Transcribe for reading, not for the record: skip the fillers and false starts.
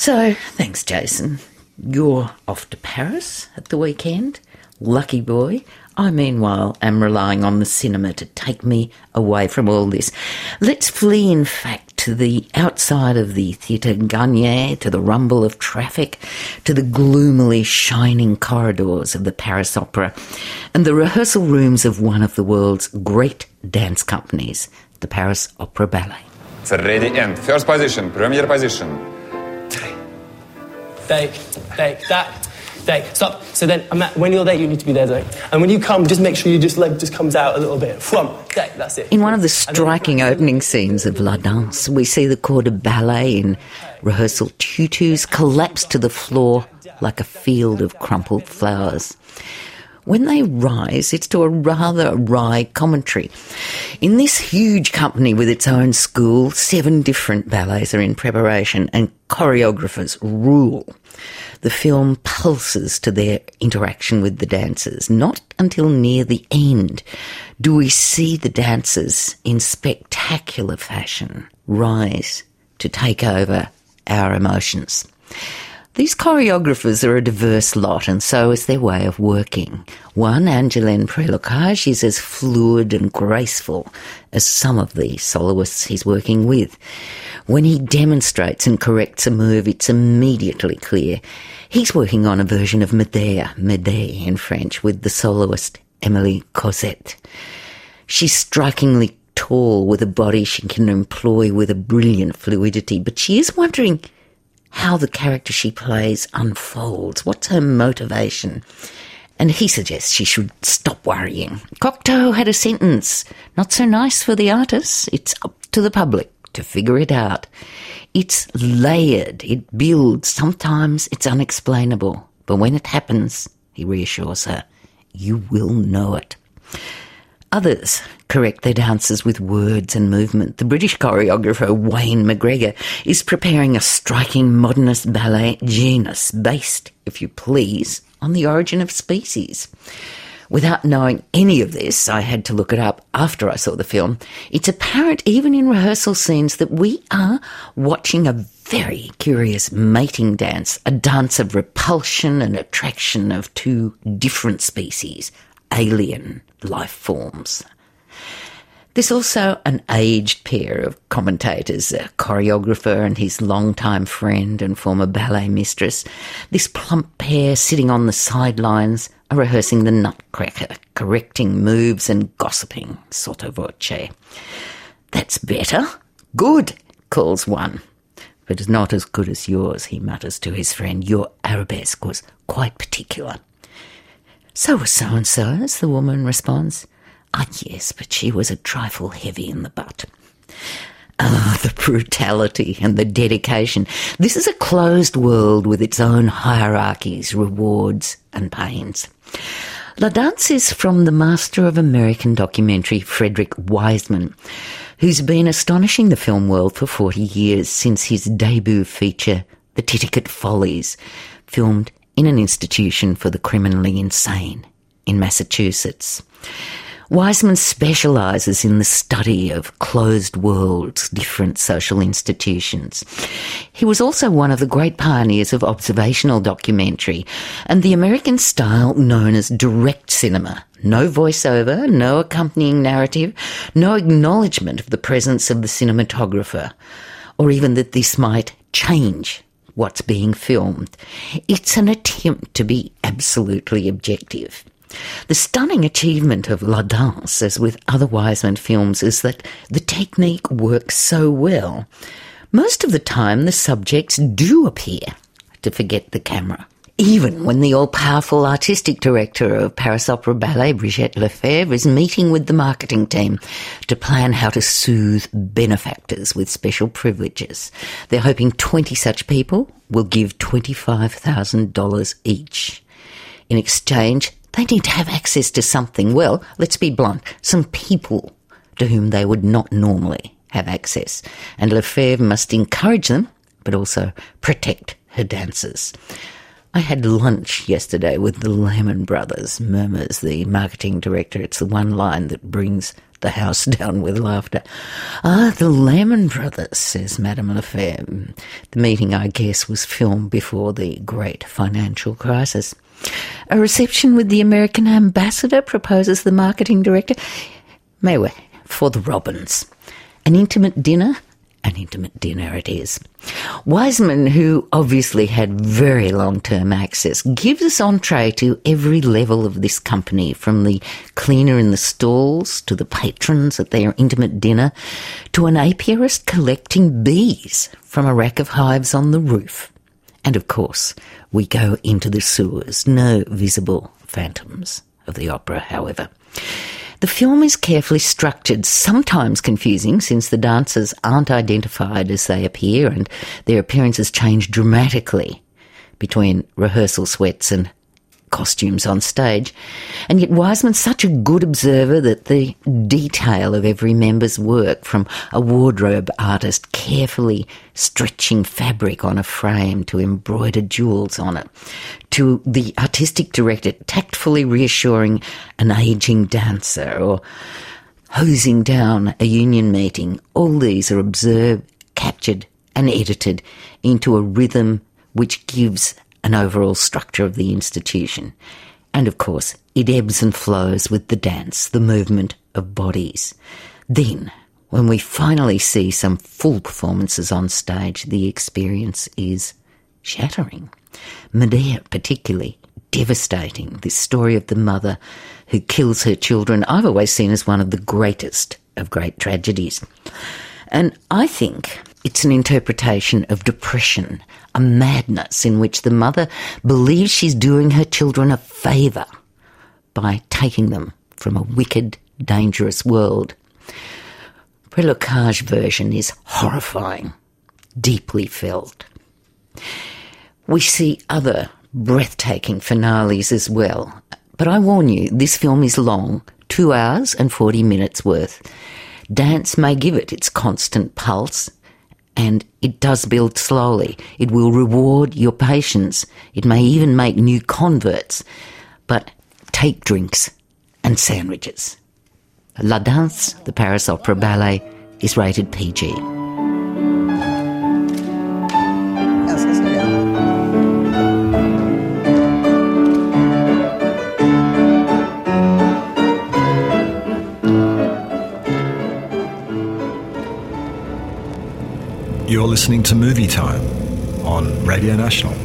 So, thanks, Jason. You're off to Paris at the weekend. Lucky boy. I, meanwhile, am relying on the cinema to take me away from all this. Let's flee, in fact, to the outside of the Theatre Garnier, to the rumble of traffic, to the gloomily shining corridors of the Paris Opera, and the rehearsal rooms of one of the world's great dance companies, the Paris Opera Ballet. Ready and first position, premier position. Take, stop. So then, when you're there, you need to be there, though. And when you come, just make sure your leg just comes out a little bit. That's it. In one of the striking opening scenes of La Danse, we see the corps de ballet in rehearsal tutus collapse to the floor like a field of crumpled flowers. When they rise, it's to a rather wry commentary. In this huge company with its own school, 7 different ballets are in preparation and choreographers rule. The film pulses to their interaction with the dancers. Not until near the end do we see the dancers in spectacular fashion rise to take over our emotions. These choreographers are a diverse lot, and so is their way of working. One, Angelaine Prelocage, is as fluid and graceful as some of the soloists he's working with. When he demonstrates and corrects a move, it's immediately clear he's working on a version of Médée in French, with the soloist Émilie Cosette. She's strikingly tall, with a body she can employ with a brilliant fluidity, but she is wondering how the character she plays unfolds. What's her motivation? And he suggests she should stop worrying. Cocteau had a sentence: not so nice for the artists, it's up to the public to figure it out. It's layered, it builds, sometimes it's unexplainable. But when it happens, he reassures her, you will know it. Others correct their dances with words and movement. The British choreographer Wayne McGregor is preparing a striking modernist ballet, Genus, based, if you please, on the origin of species. Without knowing any of this, I had to look it up after I saw the film. It's apparent even in rehearsal scenes that we are watching a very curious mating dance, a dance of repulsion and attraction of 2 different species, alien life forms. There's also an aged pair of commentators, a choreographer and his longtime friend and former ballet mistress. This plump pair sitting on the sidelines are rehearsing the Nutcracker, correcting moves and gossiping sotto voce. That's better. Good, calls one. But it's not as good as yours, he mutters to his friend. Your arabesque was quite particular. So was so-and-so's, the woman responds. Ah, yes, but she was a trifle heavy in the butt. Ah, the brutality and the dedication. This is a closed world with its own hierarchies, rewards and pains. La Danse is from the master of American documentary, Frederick Wiseman, who's been astonishing the film world for 40 years since his debut feature, The Titicut Follies, filmed in an institution for the criminally insane in Massachusetts. Wiseman specialises in the study of closed worlds, different social institutions. He was also one of the great pioneers of observational documentary and the American style known as direct cinema. No voiceover, no accompanying narrative, no acknowledgement of the presence of the cinematographer, or even that this might change what's being filmed. It's an attempt to be absolutely objective. The stunning achievement of La Danse, as with other Wiseman films, is that the technique works so well. Most of the time, the subjects do appear to forget the camera. Even when the all-powerful artistic director of Paris Opera Ballet, Brigitte Lefebvre, is meeting with the marketing team to plan how to soothe benefactors with special privileges. They're hoping 20 such people will give $25,000 each. In exchange, they need to have access to something, well, let's be blunt, some people to whom they would not normally have access. And Lefebvre must encourage them, but also protect her dancers. I had lunch yesterday with the Lehman Brothers, murmurs the marketing director. It's the one line that brings the house down with laughter. Ah, the Lehman Brothers, says Madame Lefebvre. The meeting, I guess, was filmed before the great financial crisis. A reception with the American ambassador, proposes the marketing director. Maybe for the Robins. An intimate dinner? An intimate dinner it is. Wiseman, who obviously had very long-term access, gives us entree to every level of this company, from the cleaner in the stalls to the patrons at their intimate dinner to an apiarist collecting bees from a rack of hives on the roof. And of course, we go into the sewers. No visible phantoms of the opera, however. The film is carefully structured, sometimes confusing since the dancers aren't identified as they appear and their appearances change dramatically between rehearsal sweats and costumes on stage. And yet Wiseman's such a good observer that the detail of every member's work, from a wardrobe artist carefully stretching fabric on a frame to embroider jewels on it, to the artistic director tactfully reassuring an ageing dancer or hosing down a union meeting, all these are observed, captured and edited into a rhythm which gives an overall structure of the institution. And of course, it ebbs and flows with the dance, the movement of bodies. Then, when we finally see some full performances on stage, the experience is shattering. Medea particularly, devastating. This story of the mother who kills her children, I've always seen as one of the greatest of great tragedies. And I think it's an interpretation of depression, a madness in which the mother believes she's doing her children a favour by taking them from a wicked, dangerous world. Prelocage version is horrifying, deeply felt. We see other breathtaking finales as well. But I warn you, this film is long, 2 hours and 40 minutes worth. Dance may give it its constant pulse, and it does build slowly. It will reward your patience. It may even make new converts. But take drinks and sandwiches. La Danse, the Paris Opera Ballet, is rated PG. You're listening to Movie Time on Radio National.